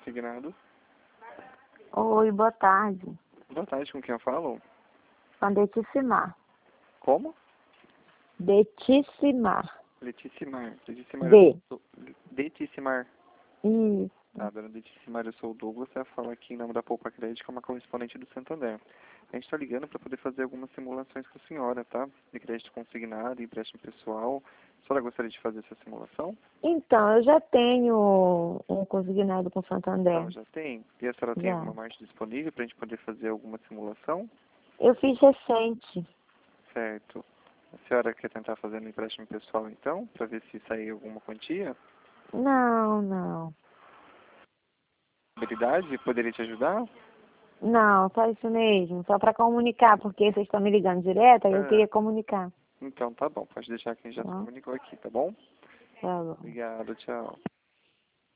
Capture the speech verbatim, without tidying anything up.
consignado. Oi, boa tarde. Boa tarde, com quem eu falo? Com a Detissimar. Como? Detissimar. Leticimar. Leticimar, D. eu sou... Deticimar. Isso. Tá, dona Deticimar, eu sou o Douglas, você fala aqui em nome da Poupa Crédito, que é uma correspondente do Santander. A gente está ligando para poder fazer algumas simulações com a senhora, tá? De crédito consignado, empréstimo pessoal. A senhora gostaria de fazer essa simulação? Então, eu já tenho um consignado com Santander. Não, já tem. E a senhora tem Já. alguma margem disponível para a gente poder fazer alguma simulação? Eu fiz recente. Certo. A senhora quer tentar fazer um empréstimo pessoal, então, para ver se sair alguma quantia? Não, não. Habilidade poderia te ajudar? Não, só isso mesmo. Só para comunicar, porque vocês estão me ligando direto, aí eu Ah, queria comunicar. então tá bom. Pode deixar que a gente já Tá se bom? comunicou aqui, tá bom? Tá bom. Obrigado, tchau.